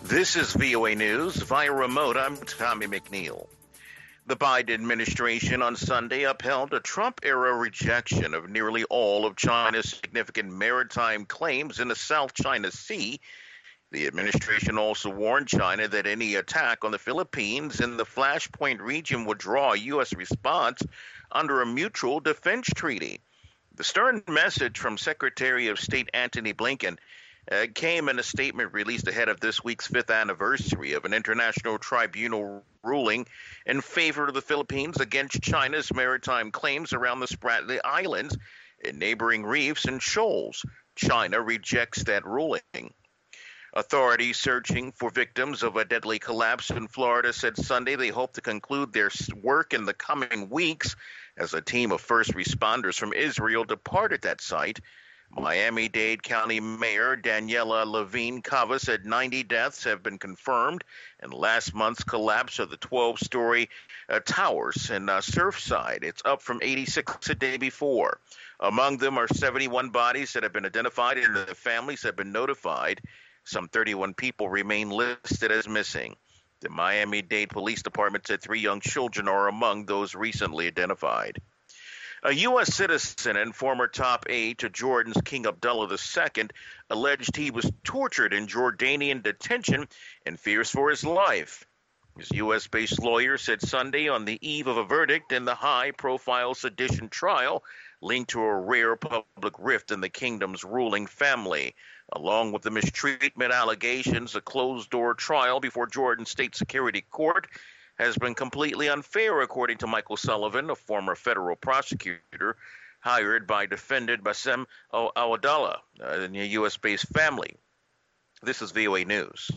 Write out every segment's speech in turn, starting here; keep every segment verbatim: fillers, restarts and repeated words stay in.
This is V O A News. Via remote, I'm Tommy McNeil. The Biden administration on Sunday upheld a Trump-era rejection of nearly all of China's significant maritime claims in the South China Sea. The administration also warned China that any attack on the Philippines in the Flashpoint region would draw a U S response under a mutual defense treaty. The stern message from Secretary of State Antony Blinken uh, came in a statement released ahead of this week's fifth anniversary of an international tribunal ruling in favor of the Philippines against China's maritime claims around the Spratly Islands and neighboring reefs and shoals. China rejects that ruling. Authorities searching for victims of a deadly collapse in Florida said Sunday they hope to conclude their work in the coming weeks as a team of first responders from Israel departed that site. Miami-Dade County Mayor Daniela Levine Cava said ninety deaths have been confirmed in last month's collapse of the twelve-story uh, towers in uh, Surfside. It's up from eighty-six the day before. Among them are seventy-one bodies that have been identified and the families have been notified. Some thirty-one people remain listed as missing. The Miami-Dade Police Department said three young children are among those recently identified. A U S citizen and former top aide to Jordan's King Abdullah the Second alleged he was tortured in Jordanian detention and fears for his life. His U S-based lawyer said Sunday on the eve of a verdict in the high-profile sedition trial linked to a rare public rift in the kingdom's ruling family. Along with the mistreatment allegations, a closed-door trial before Jordan State Security Court has been completely unfair, according to Michael Sullivan, a former federal prosecutor hired by defendant Bassem Awadallah in a U S-based family. This is V O A News.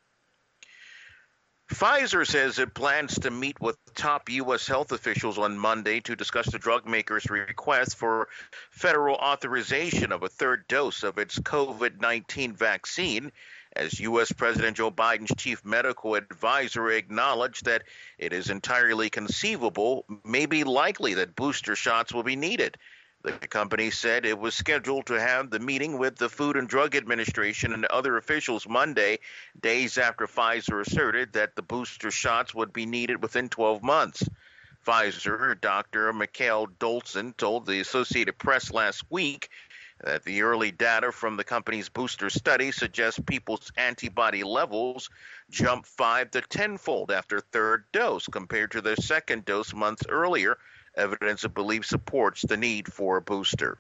Pfizer says it plans to meet with top U S health officials on Monday to discuss the drug maker's request for federal authorization of a third dose of its COVID nineteen vaccine, as U S President Joe Biden's chief medical advisor acknowledged that it is entirely conceivable, maybe likely, that booster shots will be needed. The company said it was scheduled to have the meeting with the Food and Drug Administration and other officials Monday, days after Pfizer asserted that the booster shots would be needed within twelve months. Pfizer Doctor Mikhail Dolson told the Associated Press last week that the early data from the company's booster study suggests people's antibody levels jump five to tenfold after third dose compared to their second dose months earlier. Evidence of belief supports the need for a booster.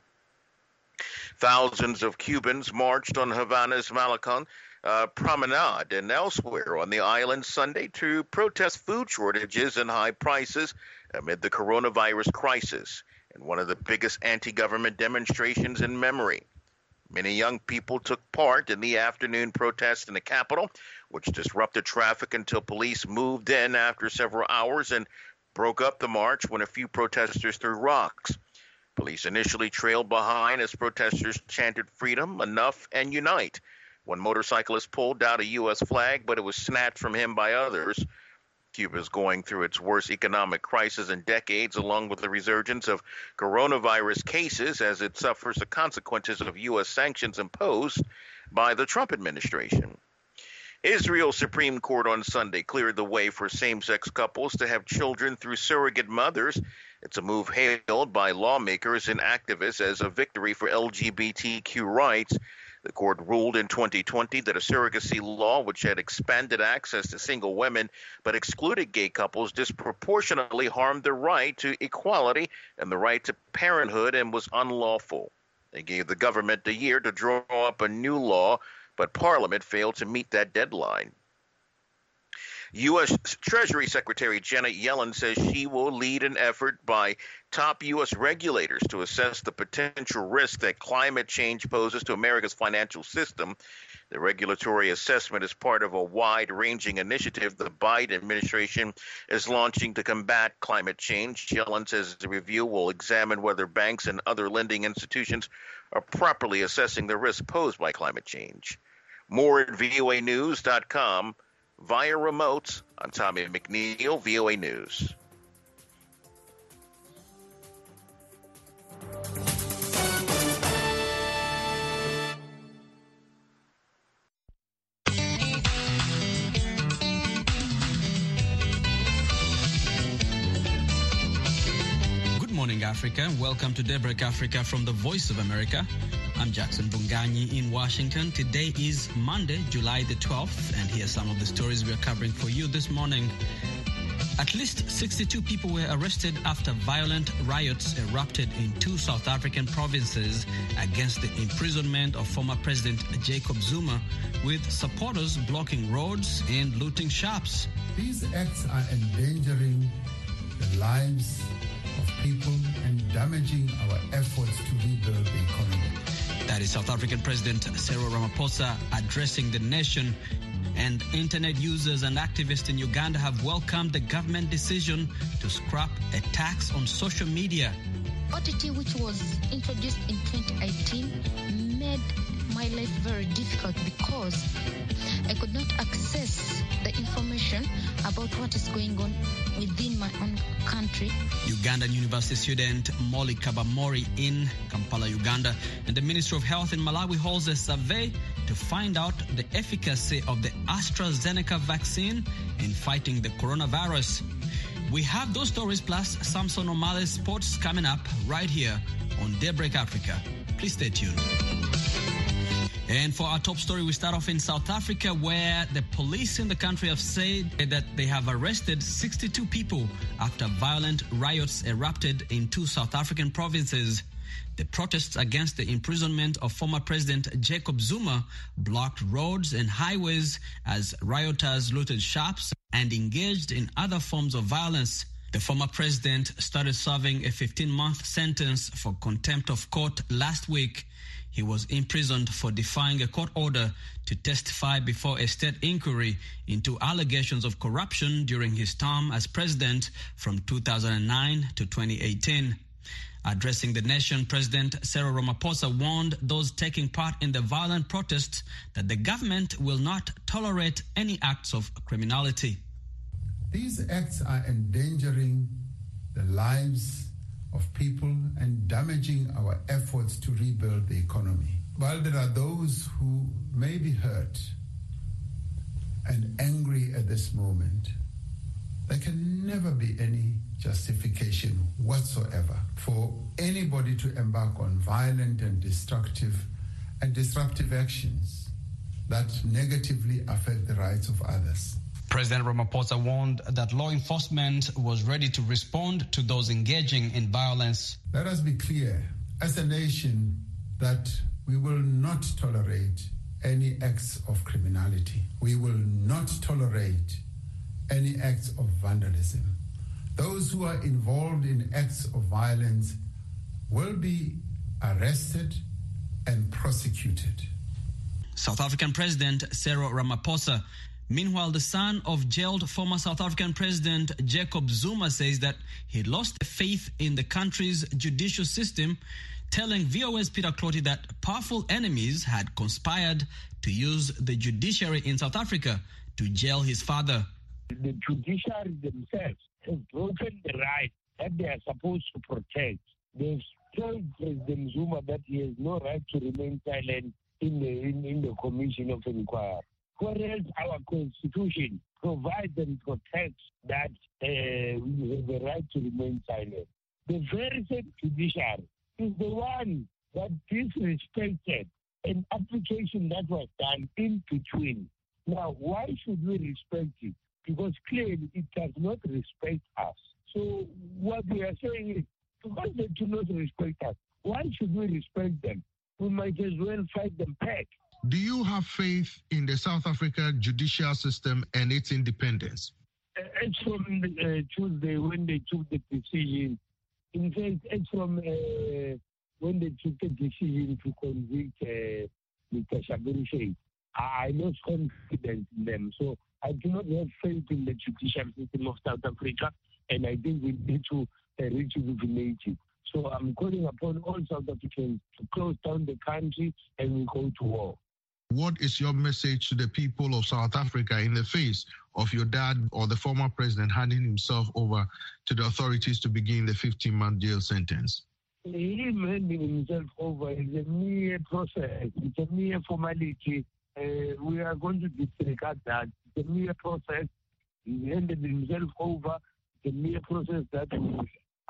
Thousands of Cubans marched on Havana's Malecon uh, Promenade and elsewhere on the island Sunday to protest food shortages and high prices amid the coronavirus crisis, in one of the biggest anti-government demonstrations in memory. Many young people took part in the afternoon protest in the capital, which disrupted traffic until police moved in after several hours and broke up the march when a few protesters threw rocks. Police initially trailed behind as protesters chanted freedom, enough, and unite. One motorcyclist pulled out a U S flag, but it was snatched from him by others. Cuba is going through its worst economic crisis in decades, along with the resurgence of coronavirus cases as it suffers the consequences of U S sanctions imposed by the Trump administration. Israel's Supreme Court on Sunday cleared the way for same-sex couples to have children through surrogate mothers. It's a move hailed by lawmakers and activists as a victory for L G B T Q rights. The court ruled in twenty twenty that a surrogacy law, which had expanded access to single women but excluded gay couples, disproportionately harmed their right to equality and the right to parenthood and was unlawful. They gave the government a year to draw up a new law, but Parliament failed to meet that deadline. U S Treasury Secretary Janet Yellen says she will lead an effort by top U S regulators to assess the potential risk that climate change poses to America's financial system. The regulatory assessment is part of a wide-ranging initiative the Biden administration is launching to combat climate change. Yellen says the review will examine whether banks and other lending institutions are properly assessing the risk posed by climate change. More at V O A news dot com. Via remote, I'm Tommy McNeil, V O A News. Africa. Welcome to Daybreak Africa from the Voice of America. I'm Jackson Bunganyi in Washington. Today is Monday, July the twelfth, and here are some of the stories we are covering for you this morning. At least sixty-two people were arrested after violent riots erupted in two South African provinces against the imprisonment of former President Jacob Zuma, with supporters blocking roads and looting shops. These acts are endangering the lives of people and damaging our efforts to rebuild the economy. That is South African President Cyril Ramaphosa addressing the nation. And internet users and activists in Uganda have welcomed the government decision to scrap a tax on social media. O T T, which was introduced in twenty eighteen, made my life very difficult because I could not access the information about what is going on within my own country. Ugandan University student Molly Kabamori in Kampala, Uganda, and the Ministry of Health in Malawi holds a survey to find out the efficacy of the AstraZeneca vaccine in fighting the coronavirus. We have those stories plus Samson O'Malley's sports coming up right here on Daybreak Africa. Please stay tuned. And for our top story, we start off in South Africa, where the police in the country have said that they have arrested sixty-two people after violent riots erupted in two South African provinces. The protests against the imprisonment of former President Jacob Zuma blocked roads and highways as rioters looted shops and engaged in other forms of violence. The former president started serving a fifteen-month sentence for contempt of court last week. He was imprisoned for defying a court order to testify before a state inquiry into allegations of corruption during his term as president from two thousand nine to twenty eighteen. Addressing the nation, President Cyril Ramaphosa warned those taking part in the violent protests that the government will not tolerate any acts of criminality. These acts are endangering the lives of people and damaging our efforts to rebuild the economy. While there are those who may be hurt and angry at this moment, there can never be any justification whatsoever for anybody to embark on violent and destructive and disruptive actions that negatively affect the rights of others. President Ramaphosa warned that law enforcement was ready to respond to those engaging in violence. Let us be clear, as a nation, that we will not tolerate any acts of criminality. We will not tolerate any acts of vandalism. Those who are involved in acts of violence will be arrested and prosecuted. South African President Cyril Ramaphosa. Meanwhile, the son of jailed former South African President Jacob Zuma says that he lost faith in the country's judicial system, telling V O A's Peter Clotty that powerful enemies had conspired to use the judiciary in South Africa to jail his father. The judiciary themselves have broken the right that they are supposed to protect. They've told President Zuma that he has no right to remain silent in the, in, in the Commission of Inquiry. Whereas our Constitution provides and protects that uh, we have the right to remain silent. The very same judiciary is the one that disrespected an application that was done in between. Now, why should we respect it? Because clearly it does not respect us. So what we are saying is, because they do not respect us, why should we respect them? We might as well fight them back. Do you have faith in the South Africa judicial system and its independence? It's from uh, Tuesday when they took the decision. In fact, it's from uh, when they took the decision to convict uh, Mister Shabiri Sheikh. I lost confidence in them. So I do not have faith in the judicial system of South Africa, and I think we need to uh, rejuvenate it. So I'm calling upon all South Africans to close down the country and we go to war. What is your message to the people of South Africa in the face of your dad or the former president handing himself over to the authorities to begin the fifteen-month jail sentence? Him handing himself over is a mere process. It's a mere formality. Uh, we are going to disregard that. It's a mere process. He handed himself over. It's a mere process that will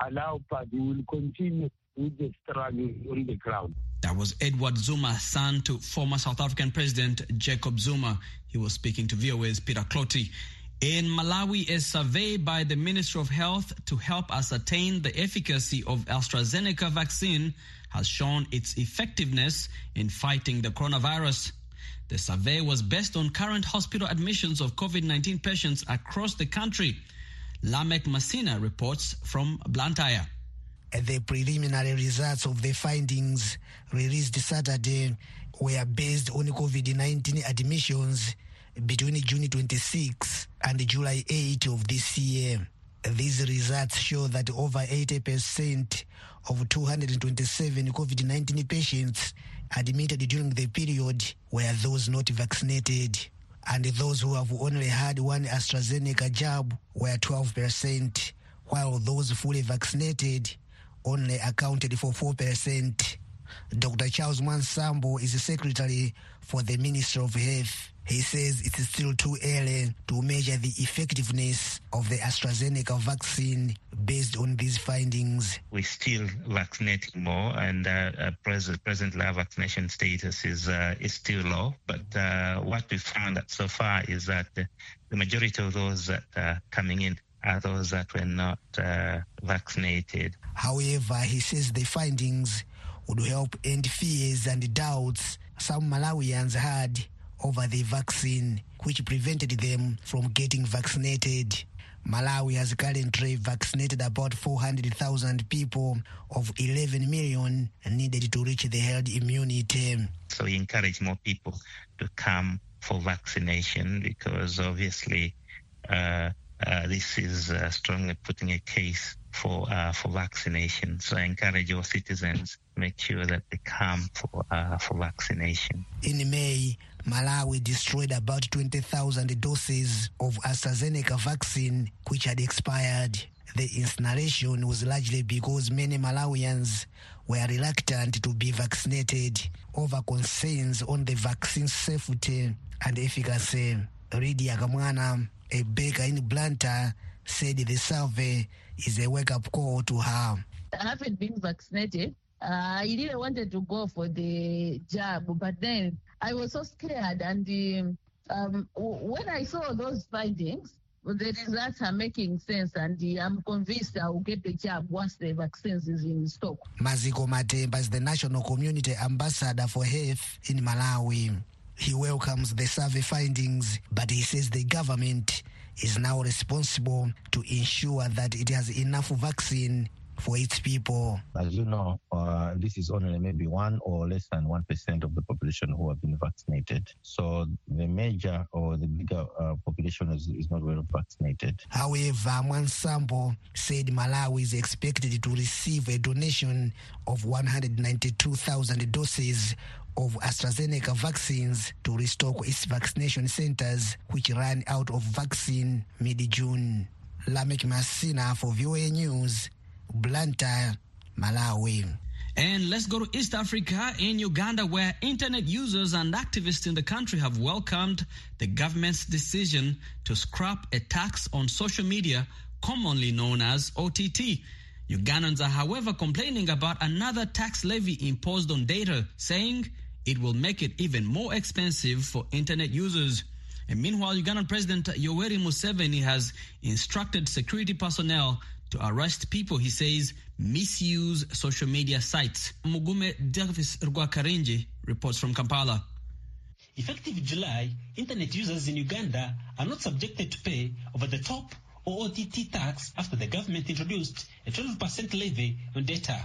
allow, but we will continue with the struggle on the ground. That was Edward Zuma, son to former South African President Jacob Zuma. He was speaking to V O A's Peter Clotty. In Malawi, a survey by the Ministry of Health to help ascertain the efficacy of AstraZeneca vaccine has shown its effectiveness in fighting the coronavirus. The survey was based on current hospital admissions of COVID nineteen patients across the country. Lamek Masina reports from Blantyre. The preliminary results of the findings released Saturday were based on COVID nineteen admissions between June twenty-sixth and July eighth of this year. These results show that over eighty percent of two hundred twenty-seven COVID nineteen patients admitted during the period were those not vaccinated, and those who have only had one AstraZeneca jab were twelve percent, while those fully vaccinated only accounted for four percent. Doctor Charles Mwansambo is the secretary for the Ministry of Health. He says it's still too early to measure the effectiveness of the AstraZeneca vaccine based on these findings. We're still vaccinating more, and uh, uh, present, presently our vaccination status is uh, is still low. But uh, what we found out so far is that the, the majority of those that are coming in are those that were not uh, vaccinated. However, he says the findings would help end fears and doubts some Malawians had over the vaccine, which prevented them from getting vaccinated. Malawi has currently vaccinated about four hundred thousand people of eleven million needed to reach the herd immunity. So we encourage more people to come for vaccination because obviously uh, uh, this is uh, strongly putting a case for uh, for vaccination. So I encourage all citizens to make sure that they come for uh, for vaccination. In May, Malawi destroyed about twenty thousand doses of AstraZeneca vaccine which had expired. The incineration was largely because many Malawians were reluctant to be vaccinated over concerns on the vaccine's safety and efficacy. Lydia Kamwana, a baker in Blantyre, said the survey is a wake-up call to her. I haven't been vaccinated. Uh, I really wanted to go for the jab, but then I was so scared. And um, when I saw those findings, the results are making sense, and I'm convinced I will get the jab once the vaccines is in stock. Maziko Matemba is the National Community Ambassador for Health in Malawi. He welcomes the survey findings, but he says the government is now responsible to ensure that it has enough vaccine for its people. As you know, uh, this is only maybe one or less than one percent of the population who have been vaccinated. So the major or the bigger uh, population is, is not well vaccinated. However, Mwansambo said Malawi is expected to receive a donation of one hundred ninety-two thousand doses of AstraZeneca vaccines to restock its vaccination centers, which ran out of vaccine mid-June. Lamek Masina for V O A News, Blantyre, Malawi. And let's go to East Africa, in Uganda, where internet users and activists in the country have welcomed the government's decision to scrap a tax on social media, commonly known as O T T. Ugandans are, however, complaining about another tax levy imposed on data, saying it will make it even more expensive for internet users. And meanwhile, Ugandan President Yoweri Museveni has instructed security personnel to arrest people he says misuse social media sites. Mugume Davis Rwakarenji reports from Kampala. Effective July, internet users in Uganda are not subjected to pay over-the-top or O T T tax after the government introduced a twelve percent levy on data.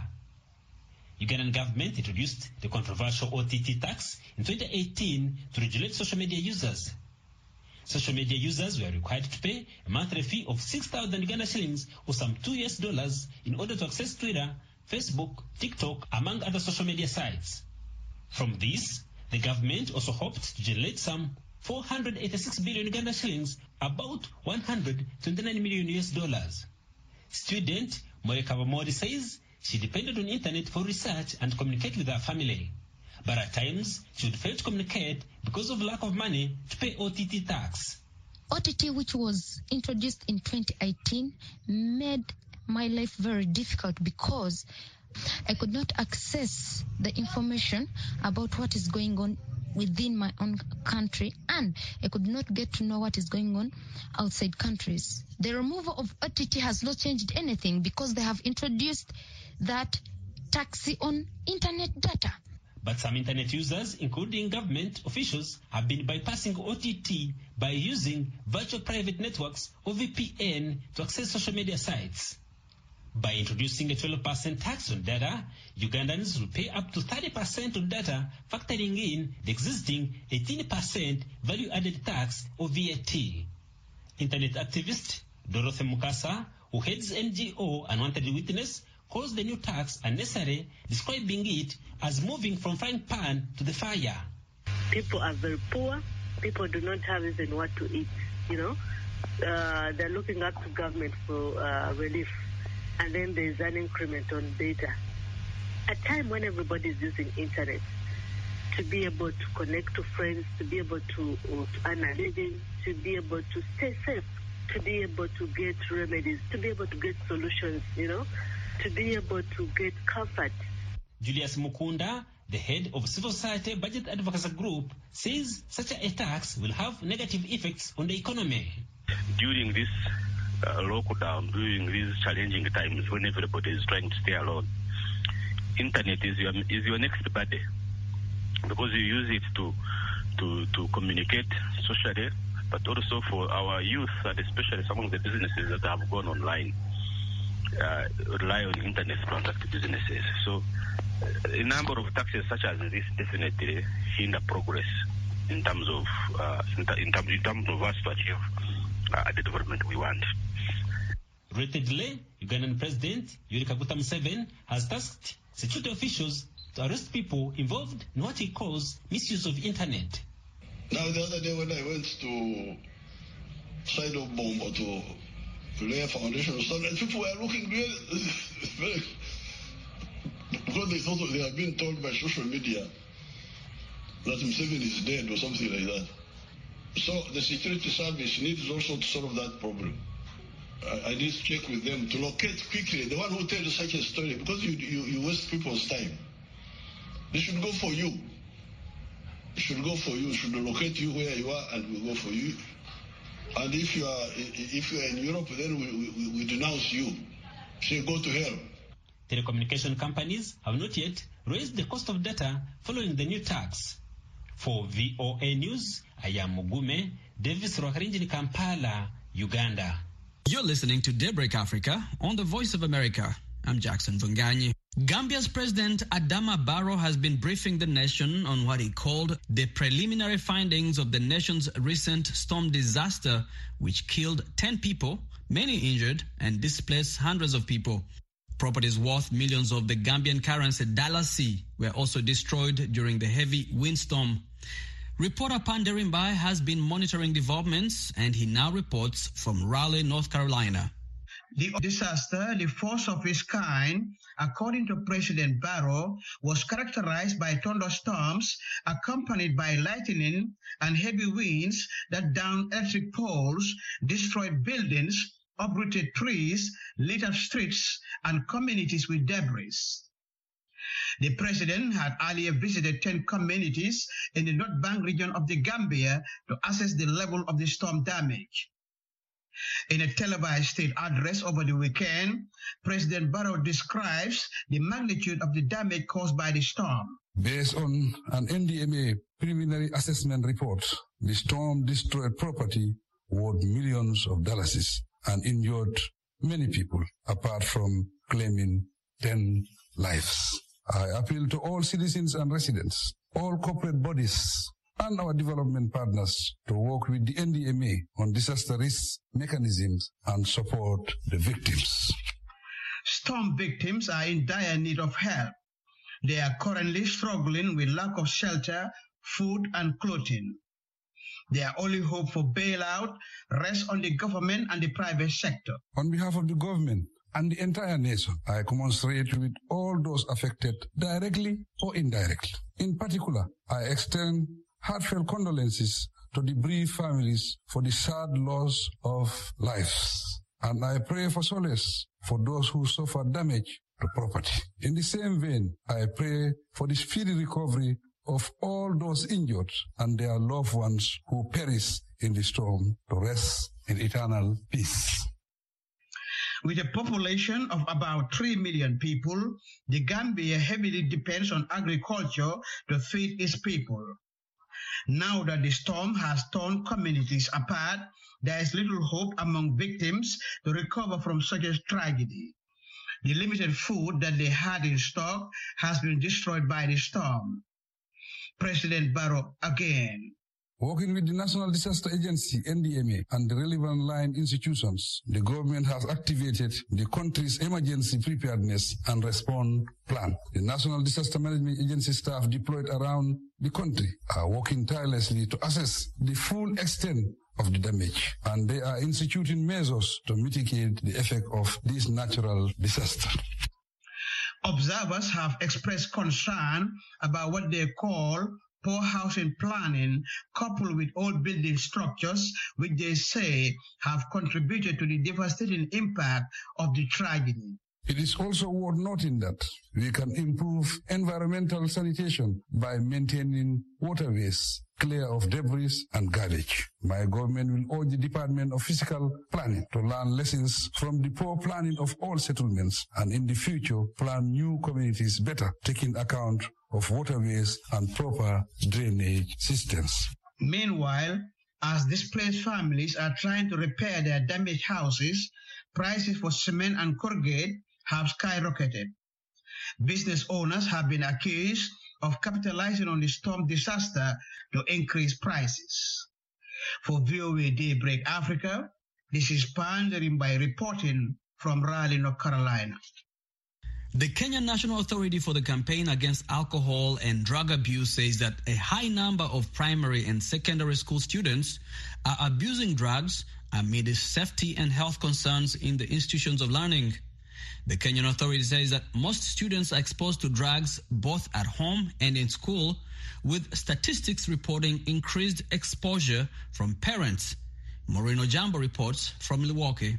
Ugandan government introduced the controversial O T T tax in twenty eighteen to regulate social media users. Social media users were required to pay a monthly fee of six thousand Uganda shillings or some two U S dollars in order to access Twitter, Facebook, TikTok, among other social media sites. From this, the government also hoped to generate some four hundred eighty-six billion Uganda shillings, about one hundred twenty-nine million U S dollars. Student Moye Kabamori says she depended on internet for research and communicate with her family. But at times, she would fail to communicate because of lack of money to pay O T T tax. O T T, which was introduced in twenty eighteen, made my life very difficult because I could not access the information about what is going on within my own country, and I could not get to know what is going on outside countries. The removal of O T T has not changed anything because they have introduced that tax on internet data. But some internet users, including government officials, have been bypassing O T T by using virtual private networks or V P N to access social media sites. By introducing a twelve percent tax on data, Ugandans will pay up to thirty percent on data, factoring in the existing eighteen percent value-added tax or V A T. Internet activist Dorothy Mukasa, who heads N G O Unwanted Witness, calls the new tax unnecessary, describing it as moving from frying pan to the fire. People are very poor. People do not have even what to eat, you know. Uh, they're looking up to government for uh, relief. And then there's an increment on data. A time when everybody is using internet to be able to connect to friends, to be able to, to earn a living, to be able to stay safe, to be able to get remedies, to be able to get solutions, you know, to be able to get comfort. Julius Mukunda, the head of Civil Society Budget Advocacy Group, says such a tax will have negative effects on the economy. During this uh, lockdown, during these challenging times when everybody is trying to stay alone, internet is your, is your next buddy, because you use it to, to, to communicate socially, but also for our youth, and especially some of the businesses that have gone online, uh, rely on internet to conduct businesses. So a number of taxes such as this definitely hinder progress in terms of uh, in, in, terms, in terms of us to achieve uh, the development we want. Relatedly, Ugandan President Yoweri Kaguta Museveni has tasked security officials to arrest people involved in what he calls misuse of internet. Now, the other day when I went to side of bomb or to lay a foundation or something, people were looking really very, because they thought they had been told by social media that Museveni is dead or something like that. So the security service needs also to solve that problem. I, I need to check with them to locate quickly the one who tells such a story, because you, you, you waste people's time. They should go for you. They should go for you, should locate you where you are, and we'll go for you. And if you are if you are in Europe, then we, we, we denounce you. Say, go to hell. Telecommunication companies have not yet raised the cost of data following the new tax. For V O A News, I am Mugume, Davis Rwakarinji in Kampala, Uganda. You're listening to Daybreak Africa on the Voice of America. I'm Jackson Vunganyi. Gambia's President Adama Barrow has been briefing the nation on what he called the preliminary findings of the nation's recent storm disaster, which killed ten people, many injured, and displaced hundreds of people. Properties worth millions of the Gambian currency dalasi were also destroyed during the heavy windstorm. Reporter Panderimbai has been monitoring developments, and he now reports from Raleigh, North Carolina. The disaster, the first of its kind, according to President Barrow, was characterized by thunderstorms accompanied by lightning and heavy winds that downed electric poles, destroyed buildings, uprooted trees, lit up streets and communities with debris. The president had earlier visited ten communities in the North Bank region of the Gambia to assess the level of the storm damage. In a televised state address over the weekend, President Barrow describes the magnitude of the damage caused by the storm. Based on an N D M A preliminary assessment report, the storm destroyed property worth millions of dollars and injured many people, apart from claiming ten lives. I appeal to all citizens and residents, all corporate bodies, and our development partners to work with the N D M A on disaster risk mechanisms and support the victims. Storm victims are in dire need of help. They are currently struggling with lack of shelter, food, and clothing. Their only hope for bailout rests on the government and the private sector. On behalf of the government and the entire nation, I commiserate with all those affected directly or indirectly. In particular, I extend heartfelt condolences to the bereaved families for the sad loss of lives. and I pray for solace for those who suffer damage to property. In the same vein, I pray for the speedy recovery of all those injured and their loved ones who perish in the storm to rest in eternal peace. With a population of about three million people, the Gambia heavily depends on agriculture to feed its people. Now that the storm has torn communities apart, there is little hope among victims to recover from such a tragedy. The limited food that they had in stock has been destroyed by the storm. President Barrow again. Working with the National Disaster Agency, N D M A, and the relevant line institutions, the government has activated the country's emergency preparedness and response plan. The National Disaster Management Agency staff deployed around the country are working tirelessly to assess the full extent of the damage, and they are instituting measures to mitigate the effect of this natural disaster. Observers have expressed concern about what they call poor housing planning coupled with old building structures, which they say have contributed to the devastating impact of the tragedy. It is also worth noting that we can improve environmental sanitation by maintaining waterways clear of debris and garbage. My government will urge the Department of Physical Planning to learn lessons from the poor planning of all settlements and in the future plan new communities better, taking account of waterways and proper drainage systems. Meanwhile, as displaced families are trying to repair their damaged houses, prices for cement and corrugate have skyrocketed. Business owners have been accused of capitalizing on the storm disaster to increase prices. For V O A Daybreak Africa, this is Pandering by reporting from Raleigh, North Carolina. The Kenyan National Authority for the Campaign Against Alcohol and Drug Abuse says that a high number of primary and secondary school students are abusing drugs amid safety and health concerns in the institutions of learning. The Kenyan Authority says that most students are exposed to drugs both at home and in school, with statistics reporting increased exposure from parents. Maureen Ojambo reports from Milwaukee.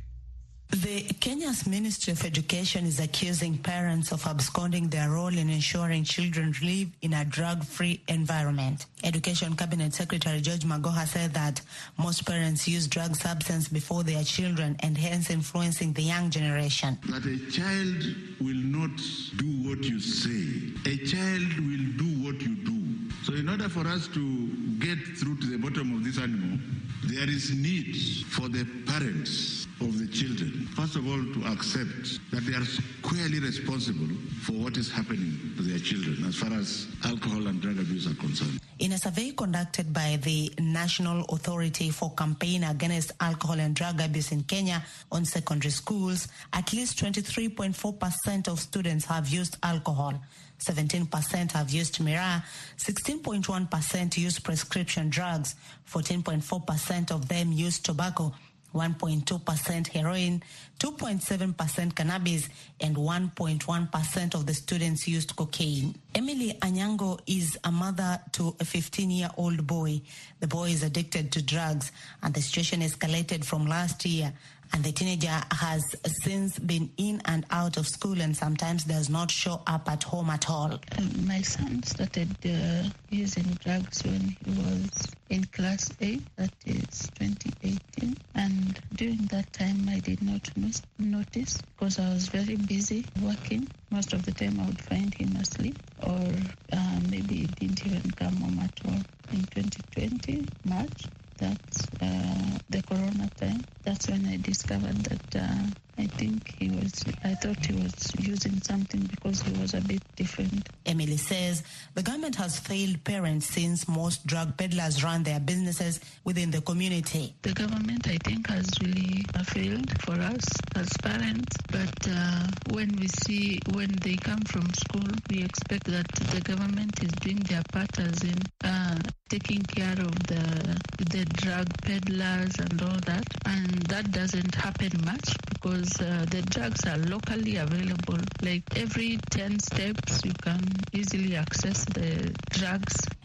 The Kenya's Ministry of Education is accusing parents of absconding their role in ensuring children live in a drug-free environment. Education Cabinet Secretary George Magoha said that most parents use drug substance before their children and hence influencing the young generation. That a child will not do what you say. A child will do what you do. So in order for us to get through to the bottom of this animal, there is need for the parents of the children, first of all, to accept that they are squarely responsible for what is happening to their children as far as alcohol and drug abuse are concerned. In a survey conducted by the National Authority for Campaign Against Alcohol and Drug Abuse in Kenya on secondary schools, at least twenty-three point four percent of students have used alcohol. seventeen percent have used miraa, sixteen point one percent use prescription drugs, fourteen point four percent of them use tobacco, one point two percent heroin, two point seven percent cannabis, and one point one percent of the students used cocaine. Emily Anyango is a mother to a fifteen-year-old boy. The boy is addicted to drugs, and the situation escalated from last year. And the teenager has since been in and out of school and sometimes does not show up at home at all. Um, my son started uh, using drugs when he was in class eight, that is twenty eighteen. And during that time, I did not miss, notice because I was very busy working. Most of the time, I would find him asleep or uh, maybe he didn't even come home at all. In twenty twenty, March, that's uh, the corona time. That's when I discovered that uh, I think he was, I thought he was using something because he was a bit different. Emily says the government has failed parents since most drug peddlers run their businesses within the community. The government, I think, has really failed for us as parents. But uh, when we see, when they come from school, we expect that the government is doing their part as in uh, taking care of the the drug peddlers and all that. And that doesn't happen much because uh, the drugs are locally available. Like every ten steps, you can easily access the drugs.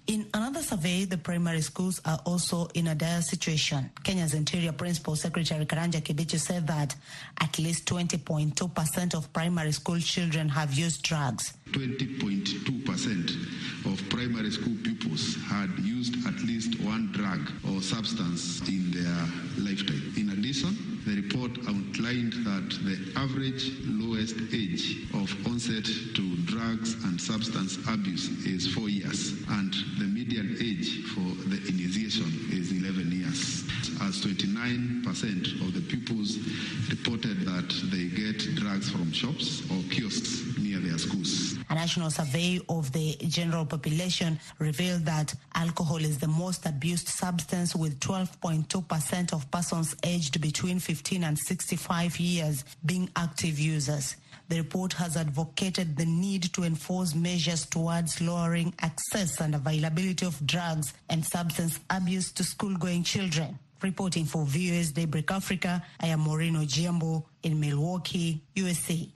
In another survey, the primary schools are also in a dire situation. Kenya's Interior Principal Secretary Karanja Kibichi said that at least twenty point two percent of primary school children have used drugs. twenty point two percent of primary school pupils had used at least one drug or substance in their lifetime. In addition, the report outlined that the average lowest age of onset to drugs and substance abuse is four years, and the median age for the initiation is eleven years. As twenty-nine percent of the pupils reported that they get drugs from shops or kiosks near their schools. A national survey of the general population revealed that alcohol is the most abused substance, with twelve point two percent of persons aged between fifteen and sixty-five years being active users. The report has advocated the need to enforce measures towards lowering access and availability of drugs and substance abuse to school-going children. Reporting for V O A's Daybreak Africa, I am Maureen Ojiambo in Milwaukee, U S A.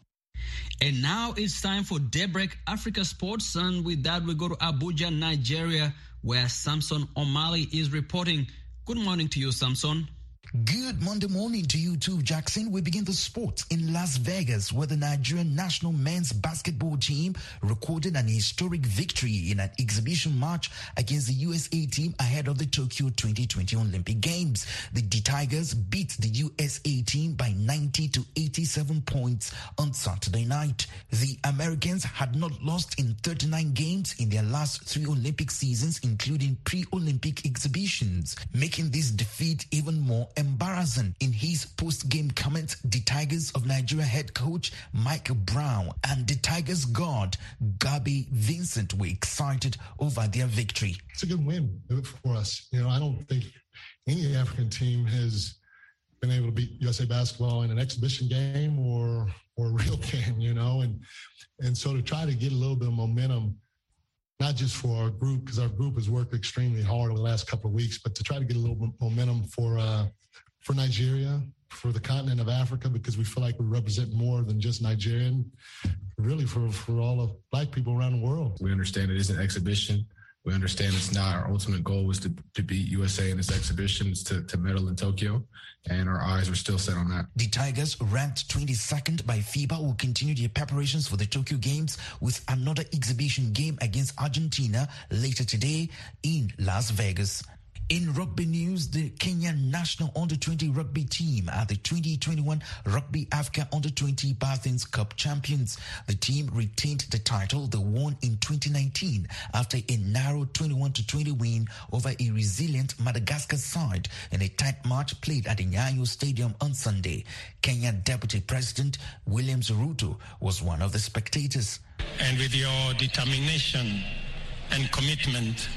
And now it's time for Daybreak Africa Sports, and with that we go to Abuja, Nigeria, where Samson Omali is reporting. Good morning to you, Samson. Good Monday morning to you too, Jackson. We begin the sport in Las Vegas, where the Nigerian national men's basketball team recorded an historic victory in an exhibition match against the U S A team ahead of the Tokyo twenty twenty Olympic Games. The D Tigers beat the U S A team by ninety to eighty-seven points on Saturday night. The Americans had not lost in thirty-nine games in their last three Olympic seasons, including pre-Olympic exhibitions, making this defeat even more embarrassing. In his post-game comments, the Tigers of Nigeria head coach Mike Brown and the Tigers guard Gabi Vincent were excited over their victory. It's a good win for us. You know, I don't think any African team has been able to beat U S A basketball in an exhibition game or or a real game, you know, and and so to try to get a little bit of momentum, not just for our group, because our group has worked extremely hard over the last couple of weeks, but to try to get a little bit momentum for uh, for Nigeria, for the continent of Africa, because we feel like we represent more than just Nigerian, really for, for all of black people around the world. We understand it is an exhibition. We understand it's not our ultimate goal was to, to beat U S A in this exhibition. It's to, to medal in Tokyo, and our eyes are still set on that. The Tigers, ranked twenty-second by FIBA, will continue their preparations for the Tokyo Games with another exhibition game against Argentina later today in Las Vegas. In rugby news, the Kenyan national under twenty rugby team are the twenty twenty-one Rugby Africa under twenty Bathins Cup champions. The team retained the title they won in twenty nineteen after a narrow twenty-one to twenty win over a resilient Madagascar side in a tight match played at the Nyayo Stadium on Sunday. Kenya Deputy President Williams Ruto was one of the spectators. And with your determination and commitment,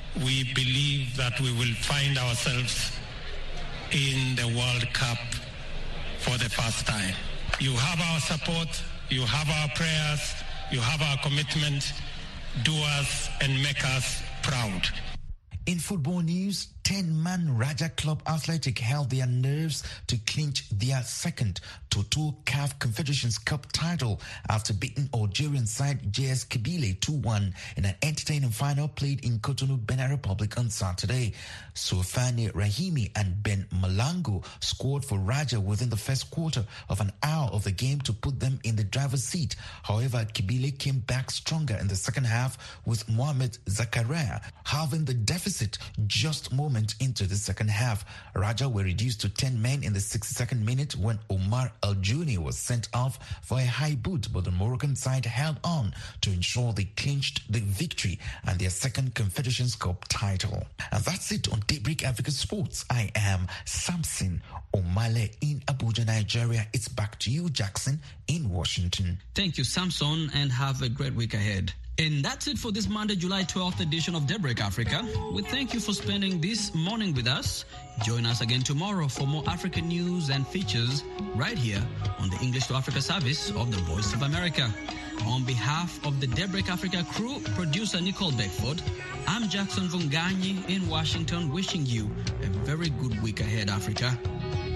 we believe that we will find ourselves in the World Cup for the first time. You have our support, you have our prayers, you have our commitment. Do us and make us proud. In football news, ten-man Raja Club Athletic held their nerves to clinch their second Total C A F Confederations Cup title after beating Algerian side J S Kabylie two one in an entertaining final played in Cotonou, Benin Republic on Saturday. Sofane Rahimi and Ben Malango scored for Raja within the first quarter of an hour of the game to put them in the driver's seat. However, Kabylie came back stronger in the second half with Mohamed Zakaria halving the deficit just moments into the second half. Raja were reduced to ten men in the sixty-second minute when Omar Al-Juni was sent off for a high boot, but the Moroccan side held on to ensure they clinched the victory and their second Confederations Cup title. And that's it on Daybreak Africa Sports. I am Samson Omale in Abuja, Nigeria. It's back to you, Jackson, in Washington. Thank you, Samson, and have a great week ahead. And that's it for this Monday, July twelfth edition of Daybreak Africa. We thank you for spending this morning with us. Join us again tomorrow for more African news and features right here on the English to Africa service of the Voice of America. On behalf of the Daybreak Africa crew, producer Nicole Beckford, I'm Jackson Vunganyi in Washington, wishing you a very good week ahead, Africa.